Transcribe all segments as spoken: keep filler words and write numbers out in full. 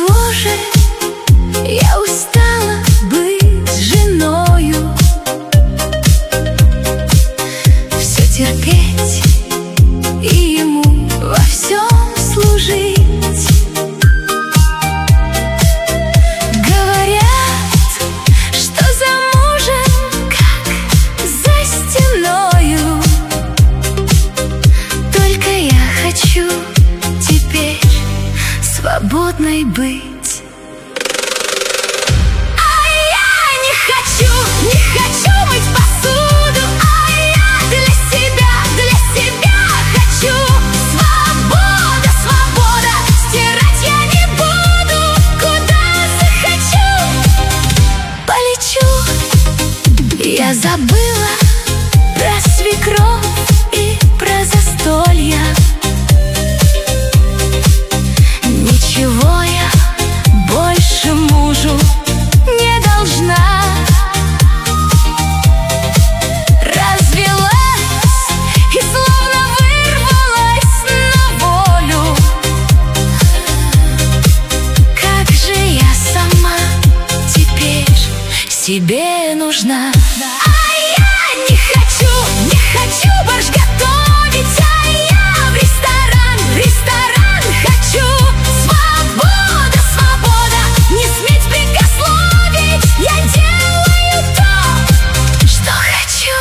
чего же я устала быть женою? Все терпеть и ему во всем служить. Говорят, что замужем, как за стеною. Только я хочу теперь свободной быть. Я забыла про свекровь и про застолья. Ничего я больше мужу не должна. Развелась и словно вырвалась на волю. Как же я сама теперь себе нужна. А я не хочу, не хочу борщ готовить, а я в ресторан, в ресторан хочу. Свобода, свобода, не сметь прикословить. Я делаю то, что хочу.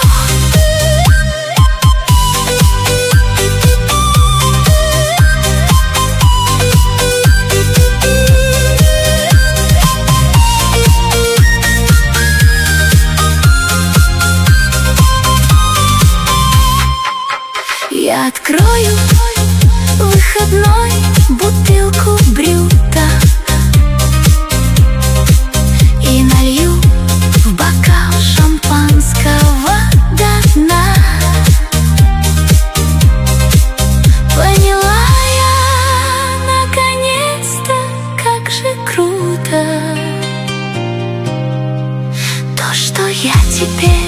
Я открою выходной бутылку брюта и налью в бокал шампанского до дна. Поняла я наконец-то, как же круто то, что я теперь